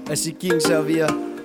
is die King Xavier.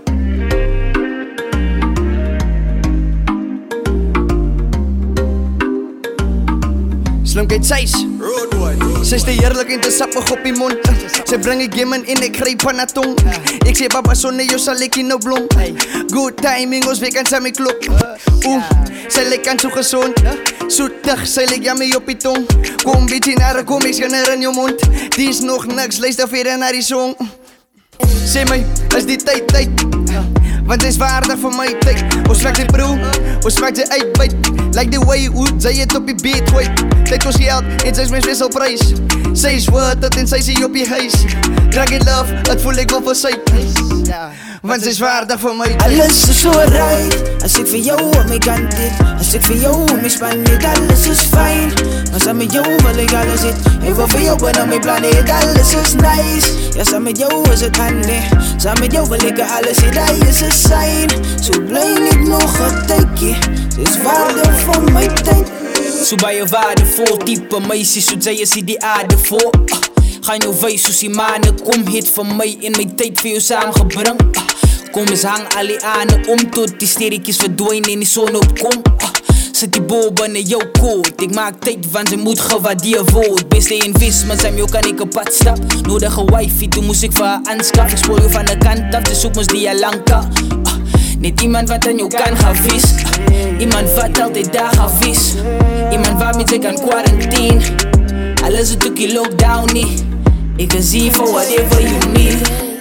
Slimheid sys, sy is te heerlik en te sappig op die mond. Sy bring die game in en ek gryp aan haar tong. Ek sê papa sonder jou sal ek nie nou blom. Good timing, ons week aan sy my klok. Sy lyk aan so gezond, soetig, sy lyk jammie op die tong. Kom bietjie naar kom, ek skinner in jou mond. Die is nog niks, luister verder naar die song. Sê my, is die tyd, want sy is waardig vir my tyd. Ons maak die bro, ons maak die uitbuit. Like the way hoe sy het op die beat gooi. Tyd ons geld en sy is my wisselprys. Sy is worth it en sy is hier op die huis. Drag it love, het voel ek op vir sy. Want sy is waardig vir my tyd. Alles is so right, as ek vir jou op my kant het. As ek vir jou op my span het, alles is fijn. Maar saam met jou wil ek alles het. Ek wil vir jou ben op my planeet, alles is nice. Ja, saam met jou is het handig. Saam met jou wil ek alles het, hy is een sign. So bly net nog een tydje. Sy is waardig vir my tyd. So baie waardevol, type meisie, so sy is die aarde vol. Gaan jou wys soos die maane, kom het vir my en my tyd vir jou saamgebring. Kom eens hang al die ane om tot die sterretjies verdwijn en die son opkom. Sit die bol binne jou koot, ek maak tyd want sy moet gewaardeer word. Beste en vis, maar saam jou kan ek op pad stap. Nodige wifey, toe moes ek vir haar aanskaf. Ek spoor jou van die kant af, dis ook mos die alanka. Net iemand wat aan jou kan gaan vis. Iemand wat altyd daar gaan vis. Iemand waarmee sy kan quarantine. Alles het ook die lockdown nie. Ek is hier for whatever you need.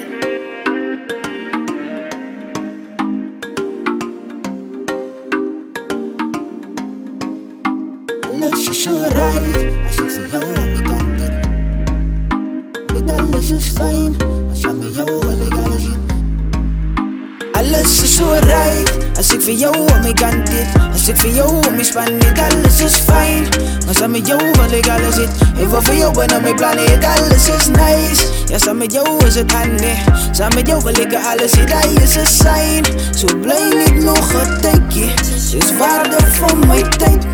Alles is so right, as ek vir jou aan die kant het. Met alles is fijn, as ek met jou wil ek alles het. Alles is so right, as ek vir jou aan my kant het. As ek vir jou aan my span het, alles is fijn. Maar saam met jou wil ek alles het. Ek wil vir jou ben op my planeet, alles is nice. Ja, saam met jou is het handig. Saam met jou wil ek alles het, hy is een sign. So bly net nog een tydje, sy is waardig vir my tyd.